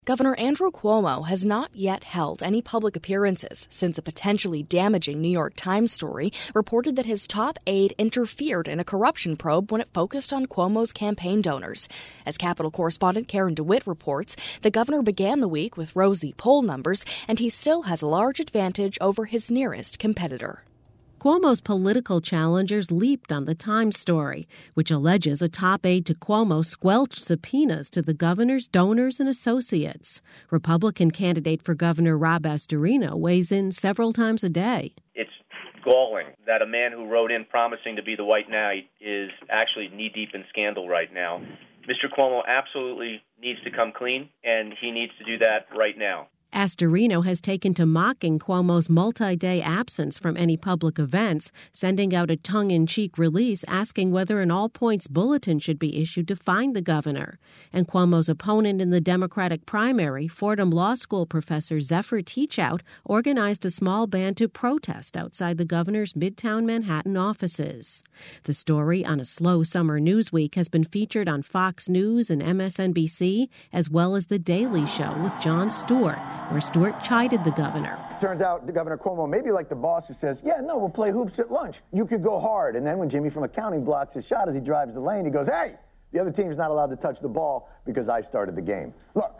Governor Andrew Cuomo has not yet held any public appearances since a potentially damaging New York Times story reported that his top aide interfered in a corruption probe when it focused on Cuomo's campaign donors. As Capitol correspondent Karen DeWitt reports, the governor began the week with rosy poll numbers, and he still has a large advantage over his nearest competitor. Cuomo's political challengers leaped on the Times story, which alleges a top aide to Cuomo squelched subpoenas to the governor's donors and associates. Republican candidate for governor Rob Astorino weighs in several times a day. It's galling that a man who wrote in promising to be the White Knight is actually knee-deep in scandal right now. Mr. Cuomo absolutely needs to come clean, and he needs to do that right now. Astorino has taken to mocking Cuomo's multi-day absence from any public events, sending out a tongue-in-cheek release asking whether an all-points bulletin should be issued to find the governor. And Cuomo's opponent in the Democratic primary, Fordham Law School professor Zephyr Teachout, organized a small band to protest outside the governor's Midtown Manhattan offices. The story on a slow summer news week has been featured on Fox News and MSNBC, as well as The Daily Show with Jon Stewart, where Stewart chided the governor. Turns out the Governor Cuomo may be like the boss who says, yeah, no, we'll play hoops at lunch. You could go hard. And then when Jimmy from accounting blocks his shot as he drives the lane, he goes, hey, the other team's not allowed to touch the ball because I started the game. Look,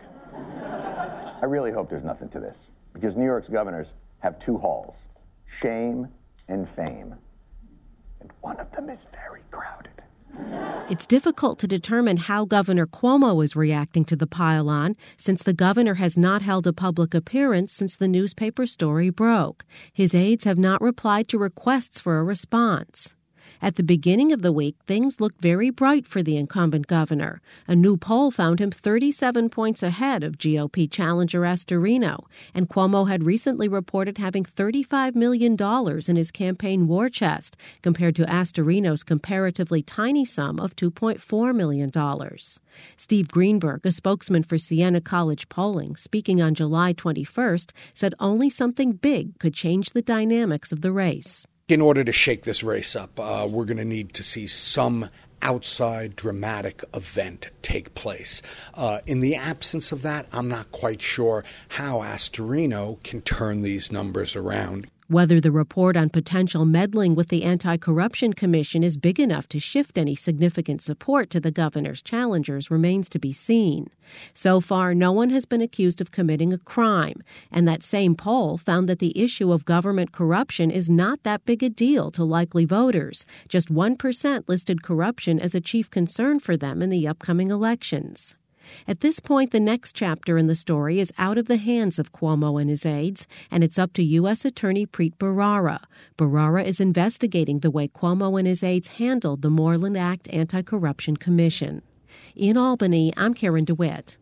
I really hope there's nothing to this, because New York's governors have two halls, shame and fame. And one of them is very crowded. It's difficult to determine how Governor Cuomo is reacting to the pile-on, since the governor has not held a public appearance since the newspaper story broke. His aides have not replied to requests for a response. At the beginning of the week, things looked very bright for the incumbent governor. A new poll found him 37 points ahead of GOP challenger Astorino, and Cuomo had recently reported having $35 million in his campaign war chest, compared to Astorino's comparatively tiny sum of $2.4 million. Steve Greenberg, a spokesman for Siena College Polling, speaking on July 21st, said only something big could change the dynamics of the race. In order to shake this race up, we're going to need to see some outside dramatic event take place. In the absence of that, I'm not quite sure how Astorino can turn these numbers around. Whether the report on potential meddling with the Anti-Corruption Commission is big enough to shift any significant support to the governor's challengers remains to be seen. So far, no one has been accused of committing a crime, and that same poll found that the issue of government corruption is not that big a deal to likely voters. Just 1% listed corruption as a chief concern for them in the upcoming elections. At this point, the next chapter in the story is out of the hands of Cuomo and his aides, and it's up to U.S. Attorney Preet Bharara. Bharara is investigating the way Cuomo and his aides handled the Moreland Act Anti-Corruption Commission. In Albany, I'm Karen DeWitt.